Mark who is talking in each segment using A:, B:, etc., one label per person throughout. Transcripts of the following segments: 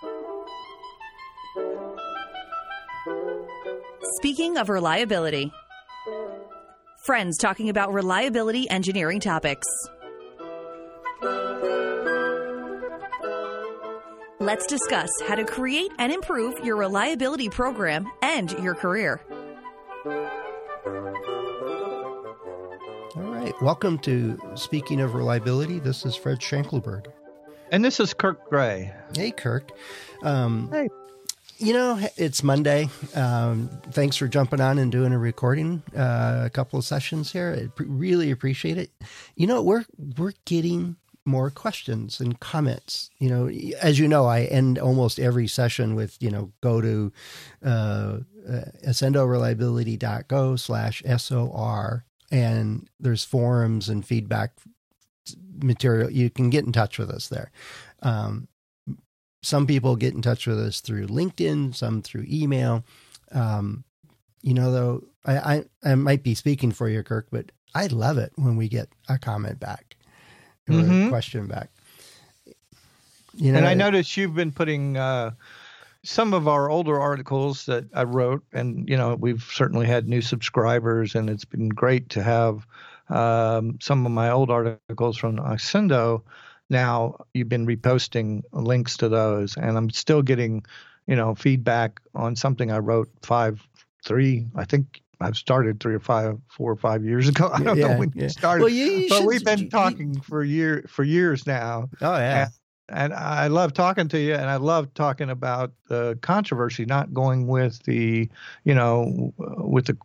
A: Speaking of reliability, friends talking about reliability engineering topics. Let's discuss how to create and improve your reliability program and your career.
B: All right. Welcome to Speaking of Reliability. This is Fred Schenkelberg.
C: And this is Kirk Gray.
B: Hey, Kirk.
C: Hey.
B: You know, it's Monday. Thanks for jumping on and doing a recording, a couple of sessions here. I really appreciate it. You know, we're getting more questions and comments. You know, as you know, I end almost every session with, go to accendoreliability.go/SOR, and there's forums and feedback material. You can get in touch with us there. Some people get in touch with us through LinkedIn, some through email. Though, I might be speaking for you, Kirk, but I love it when we get a comment back or a question back.
C: And I noticed you've been putting some of our older articles that I wrote, and, we've certainly had new subscribers, and it's been great to have some of my old articles from Accendo. Now you've been reposting links to those, and I'm still getting, feedback on something I wrote I think I've started 4 or 5 years ago. I don't know when you started, but we've been talking for years now.
B: Oh yeah.
C: And I love talking to you, and I love talking about the controversy, not going with the, with the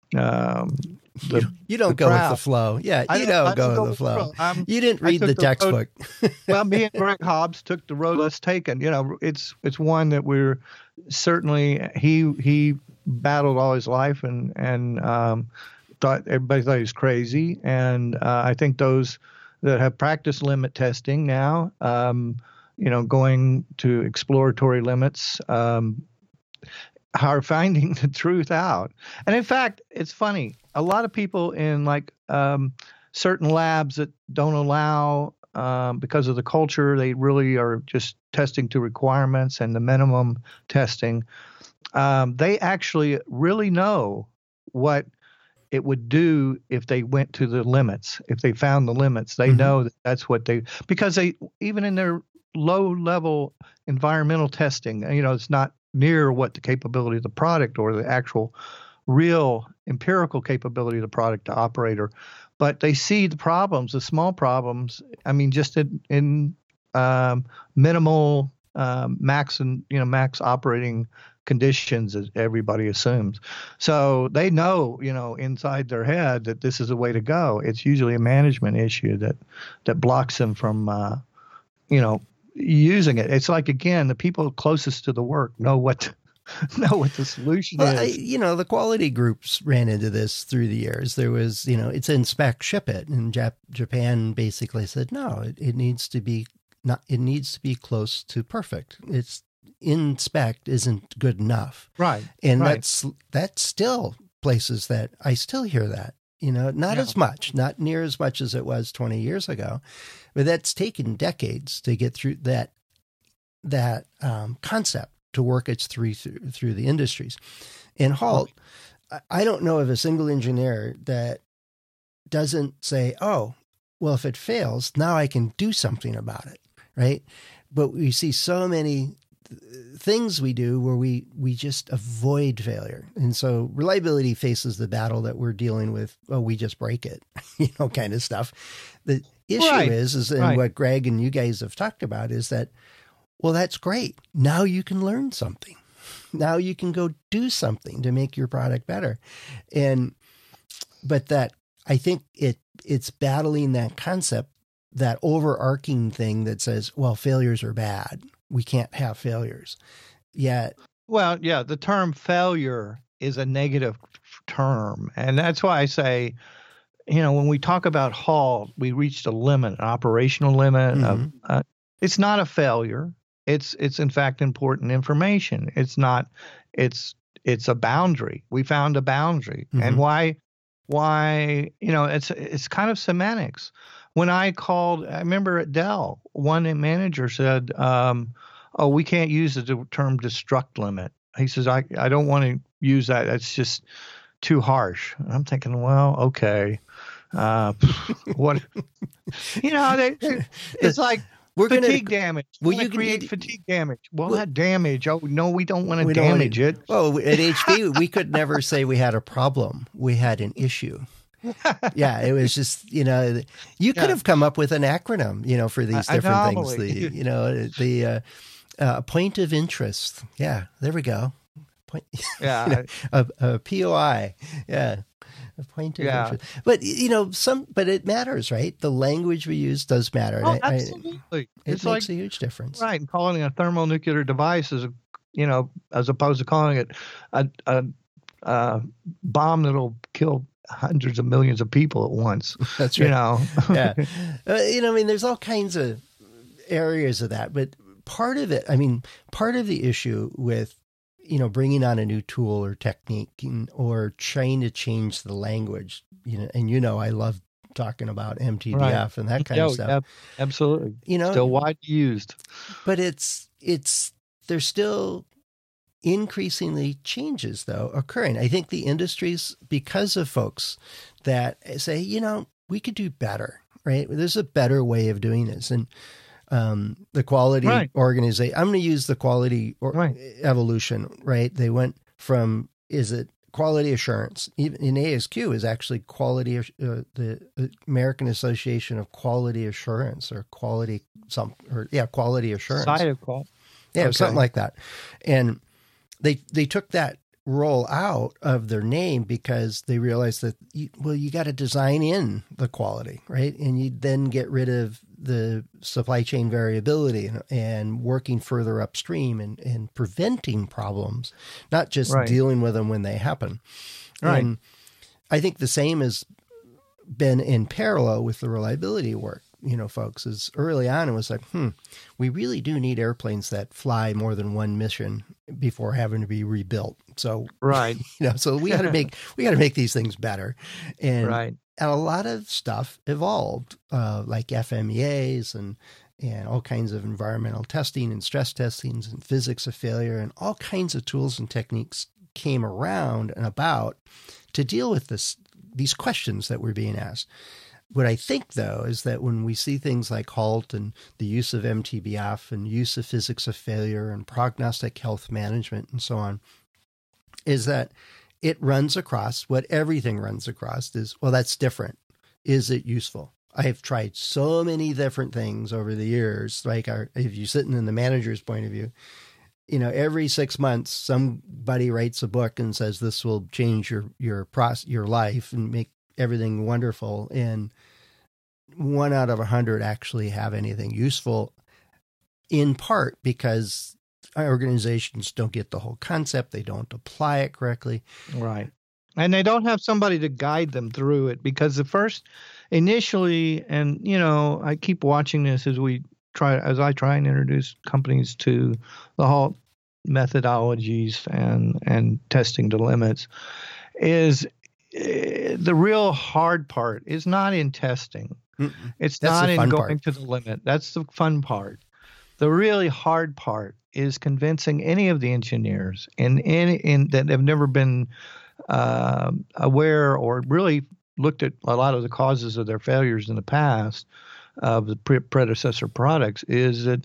B: you don't go with the flow. Yeah, you don't go with the flow. You didn't read the textbook.
C: Well, me and Greg Hobbs took the road less taken. It's one that we're certainly he battled all his life and thought everybody thought he was crazy. And I think those that have practiced limit testing now, going to exploratory limits, are finding the truth out. And in fact, it's funny. A lot of people in certain labs that don't allow, because of the culture, they really are just testing to requirements and the minimum testing. They actually really know what it would do if they went to the limits, if they found the limits. They know that that's what because they, even in their low level environmental testing, it's not near what the capability of the product or the actual real empirical capability of the product to operate, but they see the problems, the small problems. I mean, just in minimal max operating conditions, as everybody assumes. So they know, inside their head that this is the way to go. It's usually a management issue that blocks them from, using it. It's like, again, the people closest to the work know what the solution is.
B: The quality groups ran into this through the years. There was, it's inspect, ship it. And Japan basically said, no, it needs to be close to perfect. It's inspect isn't good enough.
C: Right.
B: And that's still places that I still hear that, not as much, not near as much as it was 20 years ago, but that's taken decades to get through that concept to work its through the industries. And HALT, I don't know of a single engineer that doesn't say, oh, well, if it fails, now I can do something about it, right? But we see so many things we do where we just avoid failure. And so reliability faces the battle that we're dealing with. Oh, we just break it, kind of stuff. The issue is what Greg and you guys have talked about is that, well, that's great. Now you can learn something. Now you can go do something to make your product better. But that, I think it's battling that concept, that overarching thing that says, well, failures are bad. We can't have failures. Yet.
C: Well, yeah, the term failure is a negative term. And that's why I say, when we talk about HALT, we reached a limit, an operational limit. It's not a failure. It's in fact important information. It's not. It's a boundary. We found a boundary, and why? It's kind of semantics. When I called, I remember at Dell, one manager said, oh, we can't use the term destruct limit. He says, I don't want to use that. That's just too harsh. And I'm thinking, well, okay. What, it's like fatigue damage. Well, you create fatigue damage. Well, that damage. Oh, no, we don't want to damage it.
B: Well, at HP, we could never say we had a problem. We had an issue. Yeah, it was just, you could have come up with an acronym, for these different things. The point of interest. Yeah, there we go. Point.
C: Yeah,
B: a POI. Yeah, a point of interest. But but it matters, right? The language we use does matter.
C: Oh, absolutely.
B: It makes a huge difference,
C: right? And calling it a thermonuclear device is, as opposed to calling it a bomb that'll kill hundreds of millions of people at once.
B: That's right. Yeah. There's all kinds of areas of that, but part of the issue with, bringing on a new tool or technique or trying to change the language, and I love talking about MTBF and that kind of stuff.
C: Absolutely. Still widely used.
B: But there's still increasingly changes, though, occurring. I think the industries, because of folks that say, we could do better, right? There's a better way of doing this. And the quality organization, I'm going to use the quality evolution, right? They went from, is it quality assurance? Even in ASQ is actually quality, the American Association of Quality Assurance or quality assurance.
C: Side of quality.
B: Yeah, something like that. And they took that role out of their name because they realized that, you got to design in the quality, right? And you then get rid of the supply chain variability and working further upstream and preventing problems, not just dealing with them when they happen. Right. And I think the same has been in parallel with the reliability work. Folks, is early on it was like, we really do need airplanes that fly more than one mission before having to be rebuilt. So, so we got to make these things better. And a lot of stuff evolved, like FMEAs and all kinds of environmental testing and stress testings and physics of failure and all kinds of tools and techniques came around and about to deal with these questions that were being asked. What I think, though, is that when we see things like HALT and the use of MTBF and use of physics of failure and prognostic health management and so on, is that it runs across what everything runs across is, well, that's different. Is it useful? I have tried so many different things over the years, like if you're sitting in the manager's point of view, every 6 months, somebody writes a book and says this will change your life and make everything wonderful, and 1 out of 100 actually have anything useful, in part because organizations don't get the whole concept, they don't apply it correctly,
C: and they don't have somebody to guide them through it, because initially, and I keep watching this as I try and introduce companies to the HALT methodologies and testing to limits, is the real hard part is not in testing. It's not in going to the limit. That's the fun part. The really hard part is convincing any of the engineers that have never been aware or really looked at a lot of the causes of their failures in the past of the predecessor products, is that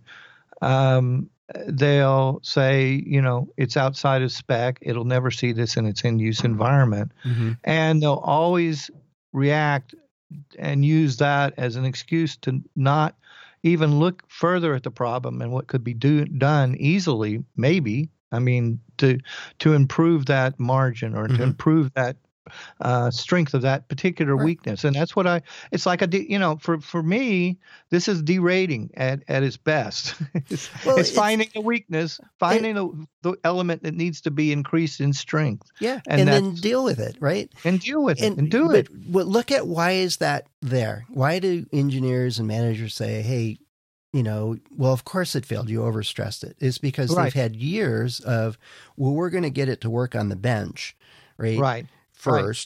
C: they'll say, it's outside of spec. It'll never see this in its end-use environment. Mm-hmm. And they'll always react and use that as an excuse to not even look further at the problem and what could be done easily, maybe, to improve that margin or to improve that strength of that particular weakness. And that's what it's like for me, this is derating at its best. It's finding a weakness, finding the element that needs to be increased in strength.
B: Yeah. And then deal with it, right?
C: And deal with it and do it.
B: But look at, why is that there? Why do engineers and managers say, hey, well, of course it failed. You overstressed it. It's because they've had years of, we're going to get it to work on the bench, right? Right. First,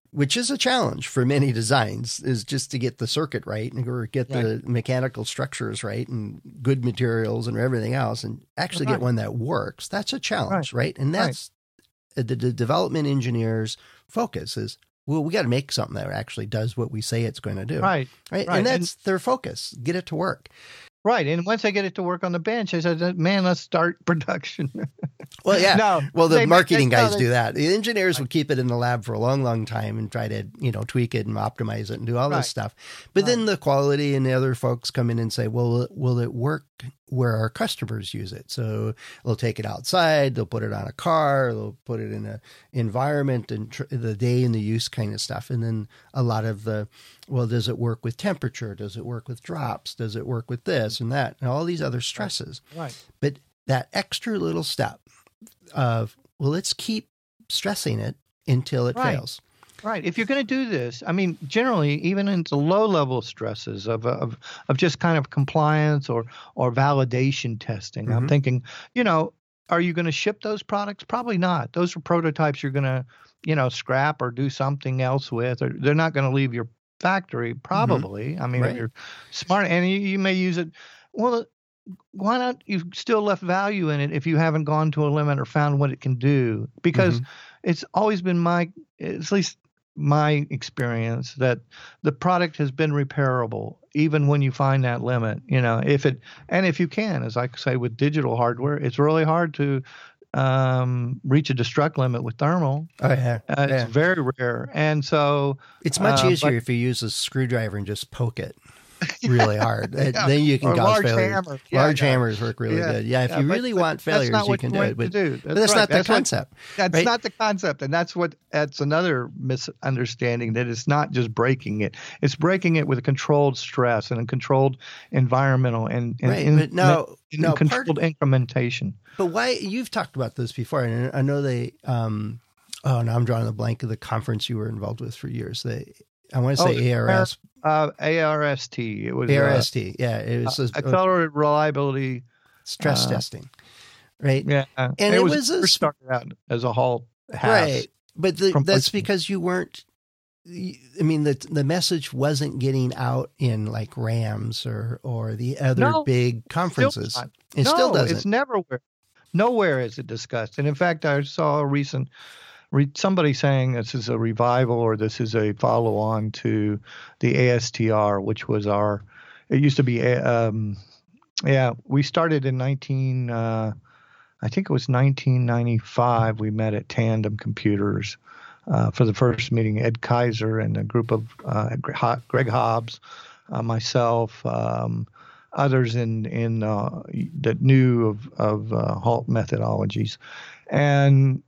B: which is a challenge for many designs, is just to get the circuit right or get the mechanical structures right and good materials and everything else and actually get one that works. That's a challenge, right? And that's the development engineer's focus is, well, we got to make something that actually does what we say it's going to do.
C: Right.
B: And that's their focus. Get it to work.
C: Right. And once I get it to work on the bench, I said, man, let's start production.
B: Well, yeah.
C: No,
B: well, the marketing guys do that. The engineers would keep it in the lab for a long, long time and try to, tweak it and optimize it and do all this stuff. But then the quality and the other folks come in and say, well, will it work where our customers use it? So they'll take it outside, they'll put it on a car, they'll put it in an environment and the day and the use kind of stuff. And then a lot of does it work with temperature? Does it work with drops? Does it work with this and that? And all these other stresses.
C: Right.
B: But that extra little step of, well, let's keep stressing it until it fails.
C: Right. If you're going to do this, I mean, generally, even into low-level stresses of just kind of compliance or validation testing, I'm thinking, are you going to ship those products? Probably not. Those are prototypes you're going to, scrap or do something else with. Or they're not going to leave your factory, probably. I mean, if you're smart and you may use it. Well, why not? You've still left value in it if you haven't gone to a limit or found what it can do. Because it's always been at least my experience that the product has been repairable even when you find that limit. If you can, as I say with digital hardware, it's really hard to reach a destruct limit with thermal.
B: Oh yeah,
C: it's very rare, and so
B: it's much easier if you use a screwdriver and just poke it really hard. Then you can cause failure.
C: Hammer.
B: Large hammers work really good. Yeah, if you really want failures, you can do it. But that's not the concept.
C: That's not the concept, and that's another misunderstanding, that it's not just breaking it; it's breaking it with a controlled stress and a controlled environmental and controlled incrementation.
B: But why? You've talked about this before, and I know they. Now I'm drawing a blank of the conference you were involved with for years. I want to say ARS.
C: ARST. It was
B: ARST. It was
C: accelerated reliability
B: stress testing, right?
C: Yeah,
B: and it was
C: started out as a halt.
B: Right, but that's because you weren't. I mean, the message wasn't getting out in like RAMs or the other big conferences. It still doesn't.
C: It's nowhere is it discussed. And in fact, I saw a recent. Somebody saying this is a revival or this is a follow-on to the ASTR, which was it used to be, we started in I think it was 1995. We met at Tandem Computers for the first meeting. Ed Kaiser and a group of Greg Hobbs, myself, others that knew of HALT methodologies, and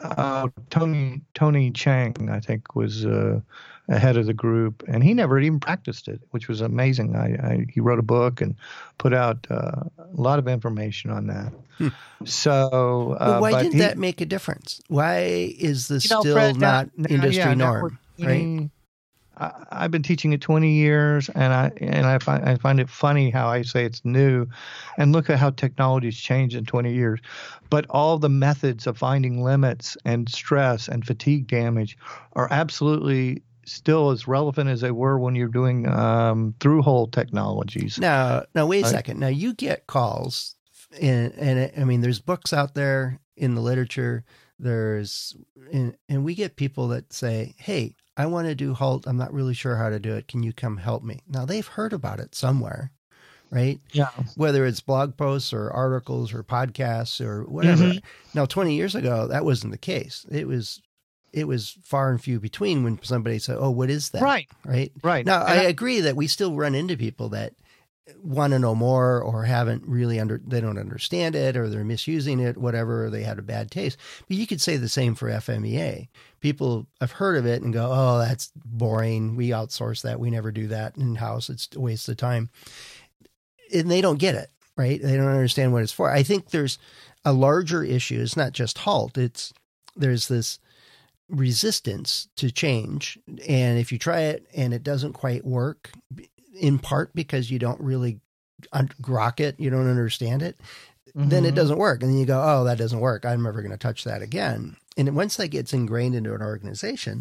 C: Tony Chang, I think, was ahead of the group, and he never even practiced it, which was amazing. He wrote a book and put out a lot of information on that. So,
B: why didn't that make a difference? Why is this still Fred, not industry norm? Right?
C: I've been teaching it 20 years, and I find it funny how I say it's new, and look at how technology's changed in 20 years. But all the methods of finding limits and stress and fatigue damage are absolutely still as relevant as they were when you're doing through-hole technologies.
B: Now wait a second. Now you get calls, and I mean, there's books out there in the literature. And we get people that say, "Hey, I want to do HALT. I'm not really sure how to do it. Can you come help me?" Now they've heard about it somewhere, right?
C: Yeah.
B: Whether it's blog posts or articles or podcasts or whatever. Now, 20 years ago, that wasn't the case. It was far and few between when somebody said, "Oh, what is that?"
C: Right.
B: Right. Now, I agree that we still run into people that want to know more or haven't really they don't understand it, or they're misusing it, whatever, or they had a bad taste. But you could say the same for FMEA. People have heard of it and go, "Oh, that's boring. We outsource that. We never do that in-house. It's a waste of time." And they don't get it, right? They don't understand what it's for. I think there's a larger issue. It's not just HALT. There's this resistance to change. And if you try it and it doesn't quite work, in part because you don't really grok it, you don't understand it, then it doesn't work. And then you go, "Oh, that doesn't work. I'm never going to touch that again." And once that gets ingrained into an organization,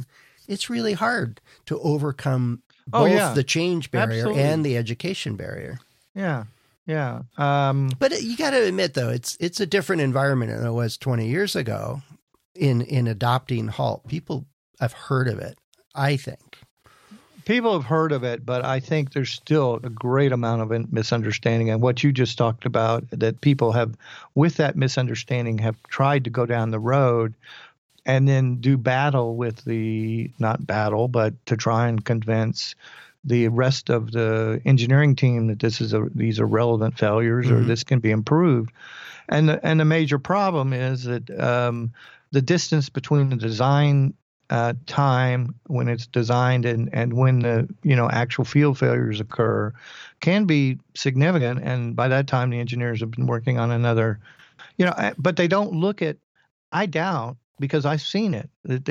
B: it's really hard to overcome both the change barrier and the education barrier.
C: Yeah. Yeah.
B: But you got to admit, though, it's a different environment than it was 20 years ago in adopting Halt. People have heard of it, I think.
C: People have heard of it, but I think there's still a great amount of misunderstanding. And what you just talked about, that people have, with that misunderstanding, have tried to go down the road and then do battle with not battle, but to try and convince the rest of the engineering team that these are relevant failures, or this can be improved. And the major problem is that the distance between the design time when it's designed and when the actual field failures occur can be significant. And by that time, the engineers have been working on another, but they don't look at. I doubt, because I've seen it, that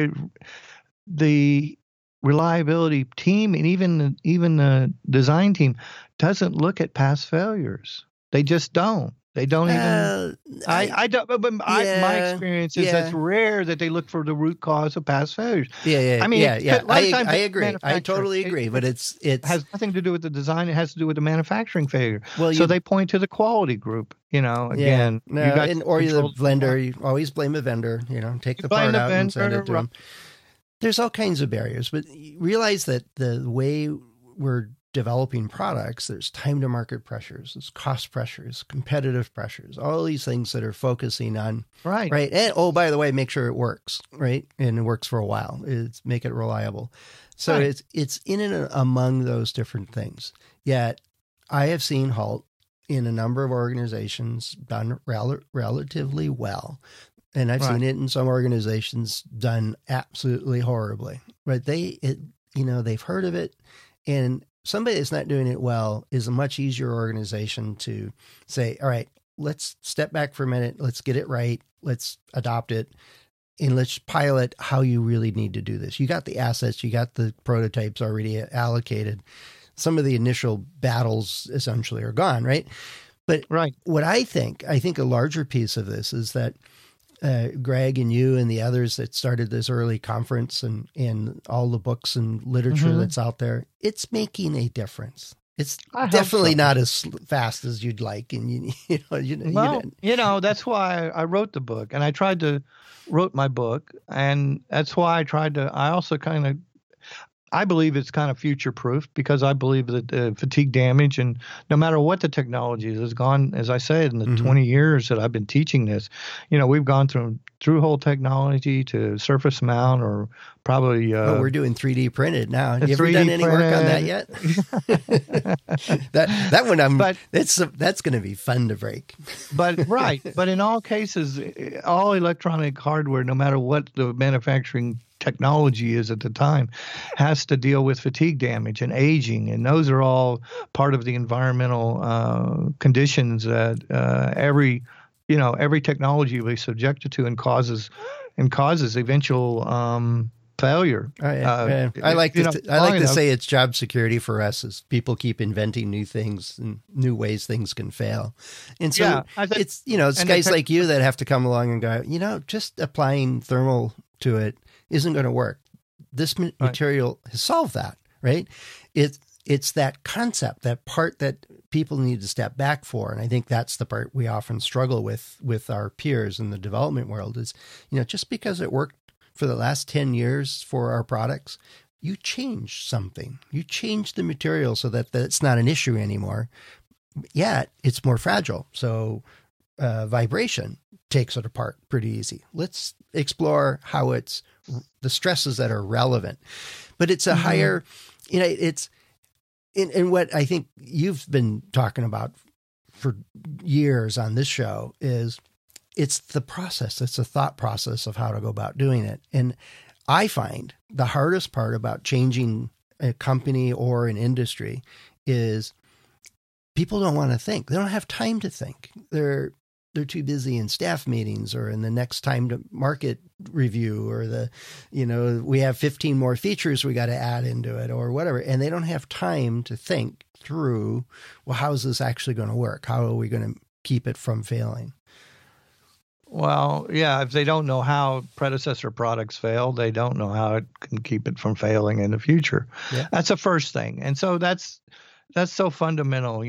C: the reliability team and even the design team doesn't look at past failures. They just don't. They don't even. I don't. But my experience is that's rare that they look for the root cause of past failures.
B: Yeah.
C: I mean,
B: I agree. I totally agree. But it
C: has nothing to do with the design. It has to do with the manufacturing failure.
B: Well,
C: so they point to the quality group. Again,
B: or the vendor. You always blame a vendor. Take the part out and send it to them. There's all kinds of barriers, but realize that the way we're developing products, there's time to market pressures, there's cost pressures, competitive pressures, all these things that are focusing on right. And by the way, make sure it works, right? And it works for a while. Make it reliable. So it's in and among those different things. Yet I have seen Halt in a number of organizations done relatively well. And I've seen it in some organizations done absolutely horribly, right? They've heard of it, and somebody that's not doing it well is a much easier organization to say, all right, let's step back for a minute. Let's get it right. Let's adopt it, and let's pilot how you really need to do this. You got the assets, you got the prototypes already allocated. Some of the initial battles essentially are gone, right? But what I think a larger piece of this is that Greg and you and the others that started this early conference and all the books and literature that's out there, it's making a difference. It's definitely not as fast as you'd like. And
C: that's why I wrote the book, and wrote my book. And that's why I also I believe it's kind of future proof, because I believe that fatigue damage, and no matter what the technology has gone, as I said, in the 20 years that I've been teaching this, we've gone through whole technology to surface mount, or probably.
B: We're doing 3D printed now. Have you ever done any work on that yet? that one, that's going to be fun to break.
C: But in all cases, all electronic hardware, no matter what the manufacturing technology is at the time, has to deal with fatigue damage and aging, and those are all part of the environmental conditions that every technology will be subjected to, and causes eventual failure.
B: I like to say it's job security for us, as people keep inventing new things and new ways things can fail. And so it's guys like you that have to come along and go, just applying thermal to it isn't going to work. This material has solved that, right? It's that concept, that part that people need to step back for. And I think that's the part we often struggle with our peers in the development world is, just because it worked for the last 10 years for our products, you change something. You change the material so that that's not an issue anymore. Yet it's more fragile. So vibration takes it apart pretty easy. Let's explore how it's the stresses that are relevant, but it's a higher, it's in what I think you've been talking about for years on this show is it's the process. It's a thought process of how to go about doing it. And I find the hardest part about changing a company or an industry is people don't want to think. They don't have time to think. They're too busy in staff meetings or in the next time to market review, or we have 15 more features we got to add into it or whatever. And they don't have time to think through, well, how is this actually going to work? How are we going to keep it from failing?
C: Well, yeah, if they don't know how predecessor products fail, they don't know how it can keep it from failing in the future.
B: Yeah.
C: That's the first thing. And so that's so fundamental,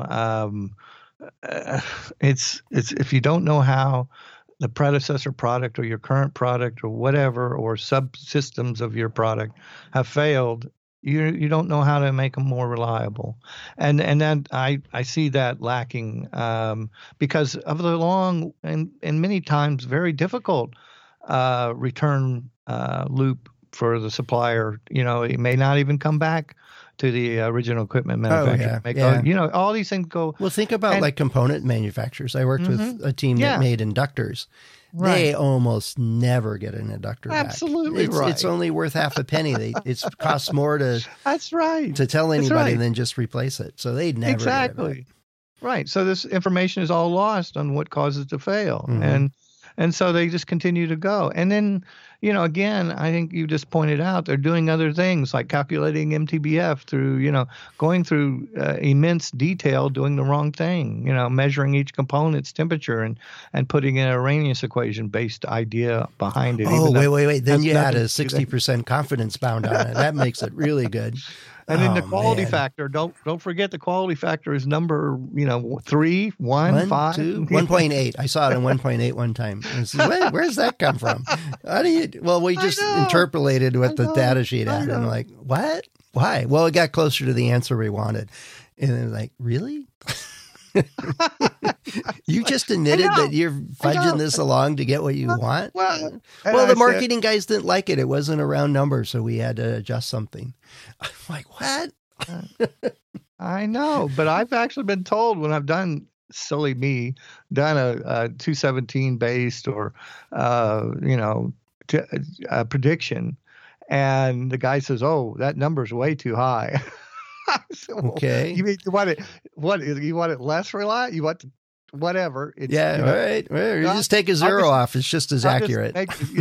C: it's if you don't know how the predecessor product or your current product or whatever, or subsystems of your product have failed, you don't know how to make them more reliable. And then I see that lacking because of the long and many times very difficult return loop for the supplier. It may not even come back to the original equipment manufacturer. All these things go.
B: Well, think about like component manufacturers. I worked with a team that made inductors.
C: Right.
B: They almost never get an inductor back.
C: Absolutely right.
B: It's only worth half a penny. It costs more to
C: That's right.
B: to tell anybody than just replace it. So they'd never
C: exactly
B: get it back.
C: Right. So this information is all lost on what causes it to fail,
B: Mm-hmm.
C: and so they just continue to go. And then, again, I think you just pointed out they're doing other things like calculating MTBF through, going through immense detail, doing the wrong thing, measuring each component's temperature and putting in an Arrhenius equation based idea behind it.
B: Oh, wait. Then you add a
C: nothing to do
B: 60% confidence bound on it. That makes it really good.
C: And then the
B: Oh,
C: quality
B: man.
C: factor, don't forget the quality factor is number, 3, 1, 5.
B: 2, 1.8. I saw it in 1.8 one time. I said, where's that come from? We just interpolated what the data sheet had. And I'm like, what? Why? Well, it got closer to the answer we wanted. And it was like, really? You just admitted that you're fudging this along to get what you want?
C: Well,
B: the marketing guys didn't like it. It wasn't a round number, so we had to adjust something. I'm like, what?
C: I know, but I've actually been told when I've done a 217 based or, a prediction, and the guy says, "Oh, that number's way too high." So,
B: Okay.
C: You mean you want it less reliable? You want whatever? It's,
B: All right. Well, you just take a zero off. It's just as accurate.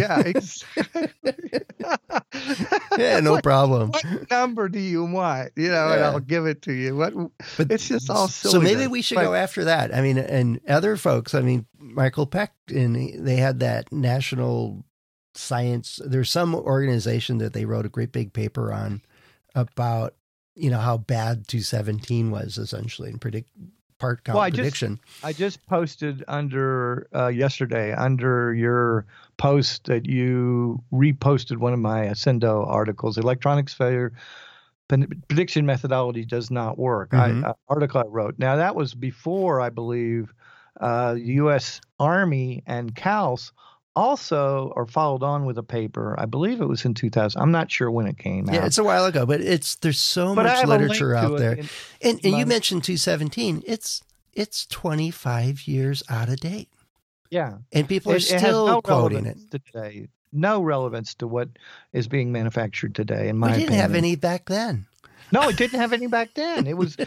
B: Yeah, no problem.
C: What number do you want? And I'll give it to you. But it's just all silly.
B: So maybe we should go after that. I mean, and other folks. I mean, Michael Peck, and they had that national science. There's some organization that they wrote a great big paper on about how bad 217 was essentially in part count prediction.
C: I just posted under yesterday under your post that you reposted one of my Ascendo articles. Electronics failure prediction methodology does not work. Article I wrote. Now that was before, I believe, the U.S. Army and CALS also or followed on with a paper. I believe it was in 2000. I'm not sure when it came out.
B: Yeah, it's a while ago, but there's so much literature out there. And you mentioned 217. It's 25 years out of date.
C: Yeah.
B: And people are still quoting it.
C: Today. No relevance to what is being manufactured today, in my opinion.
B: We didn't have any back then.
C: No, it didn't have any back then. It was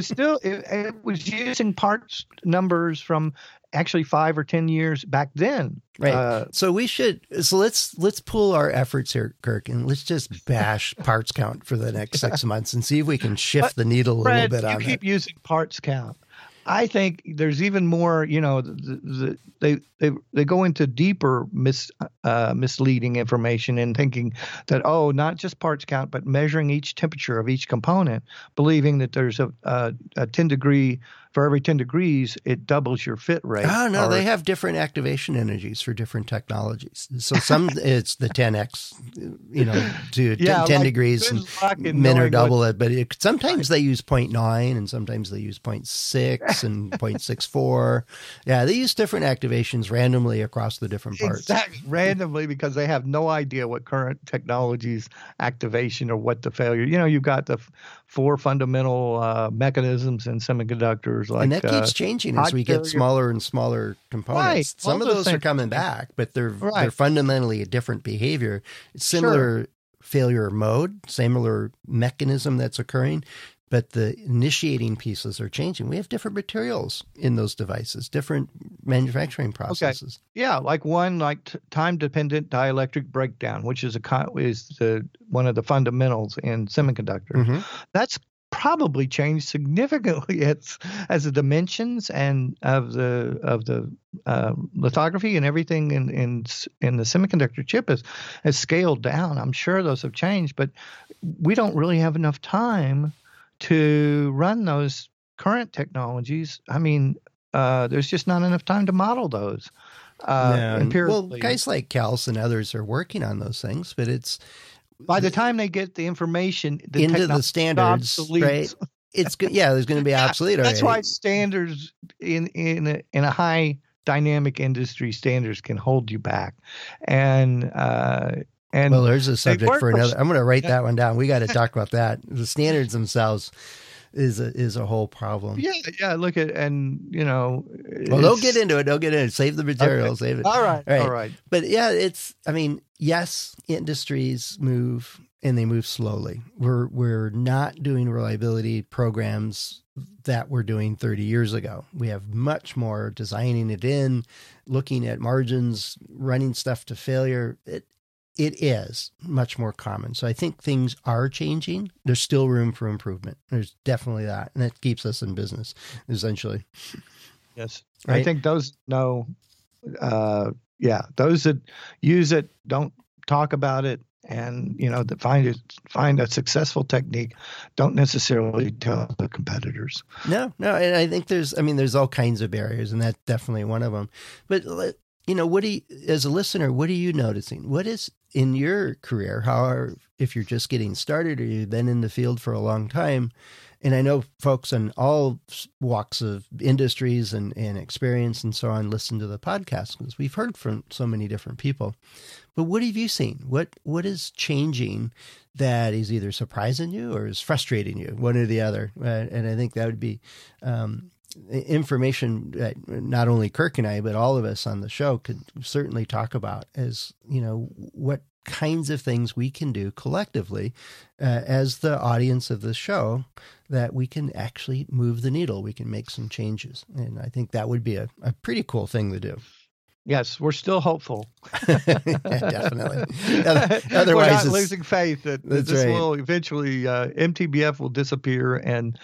C: using parts numbers from actually 5 or 10 years back then.
B: Right. So let's pool our efforts here, Kirk, and let's just bash parts count for the next 6 months and see if we can shift the needle a little bit on it.
C: You keep using parts count. I think there's even more, they go into deeper misleading information and thinking that, not just parts count, but measuring each temperature of each component, believing that there's a 10 degree, for every 10 degrees, it doubles your fit rate.
B: Oh, no, they have different activation energies for different technologies. So some, it's the 10x, to 10 degrees, min or double it. But sometimes they use 0.9 and sometimes they use 0.6 and 0.64. Yeah, they use different activations randomly across the different parts.
C: Exactly, randomly, because they have no idea what current technology's activation or what the failure. You've got the 4 fundamental mechanisms in semiconductors.
B: And that keeps changing as we get smaller and smaller components.
C: Right.
B: Some of those are coming back, but they're fundamentally a different behavior. It's similar failure mode, similar mechanism that's occurring, but the initiating pieces are changing. We have different materials in those devices, different manufacturing processes.
C: Okay. Yeah, like time-dependent dielectric breakdown, which is one of the fundamentals in semiconductors.
B: Mm-hmm.
C: That's probably changed significantly as the dimensions and of the lithography and everything in the semiconductor chip has scaled down. I'm sure those have changed, but we don't really have enough time to run those current technologies. I mean, there's just not enough time to model those.
B: Well, guys like Kels and others are working on those things, but it's
C: by the time they get the information
B: into the standards, right? It's there's going to be obsolete.
C: That's why standards in a high dynamic industry, standards can hold you back. And well,
B: there's a subject for another. I'm going to write that one down. We got to talk about that. The standards themselves is a whole problem.
C: Yeah. Look at, and
B: well, don't get into it. Save the material.
C: Okay.
B: Save it.
C: All right.
B: But yeah, yes, industries move and they move slowly. We're not doing reliability programs that we're doing 30 years ago. We have much more designing it in, looking at margins, running stuff to failure. It is much more common. So I think things are changing. There's still room for improvement. There's definitely that. And that keeps us in business, essentially.
C: Yes.
B: Right?
C: I think those those that use it, don't talk about it, and, that find a successful technique, don't necessarily tell the competitors.
B: No. And I think there's all kinds of barriers, and that's definitely one of them. But, as a listener, what are you noticing? What is in your career? If you're just getting started or you've been in the field for a long time, and I know folks in all walks of industries and experience and so on listen to the podcast because we've heard from so many different people. But what have you seen? What is changing that is either surprising you or is frustrating you, one or the other? And I think that would be information that not only Kirk and I, but all of us on the show could certainly talk about as, what kinds of things we can do collectively as the audience of the show that we can actually move the needle. We can make some changes. And I think that would be a pretty cool thing to do.
C: Yes, we're still hopeful.
B: Definitely. Otherwise,
C: we're not losing faith that this
B: right.
C: will eventually, MTBF will disappear and,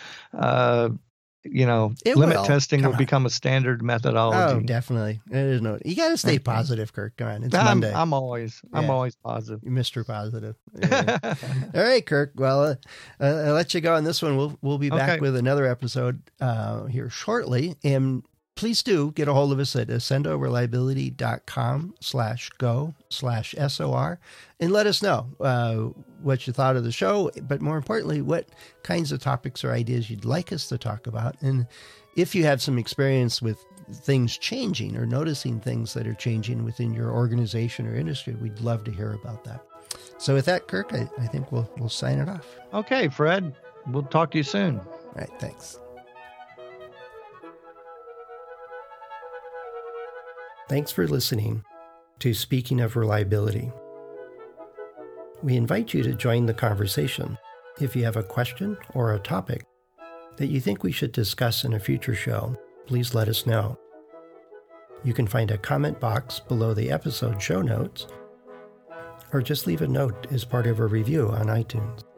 C: limit testing will become a standard methodology.
B: Oh, definitely. You got to stay positive, Kirk. Come on. It's Monday.
C: I'm always positive.
B: Mr. Positive. Yeah. All right, Kirk. Well, I'll let you go on this one. We'll be back with another episode here shortly. And please do get a hold of us at accendoreliability.com/go/SOR and let us know what you thought of the show, but more importantly, what kinds of topics or ideas you'd like us to talk about. And if you have some experience with things changing or noticing things that are changing within your organization or industry, we'd love to hear about that. So with that, Kirk, I think we'll sign it off.
C: Okay, Fred. We'll talk to you soon.
B: All right, thanks. Thanks for listening to Speaking of Reliability. We invite you to join the conversation. If you have a question or a topic that you think we should discuss in a future show, please let us know. You can find a comment box below the episode show notes, or just leave a note as part of a review on iTunes.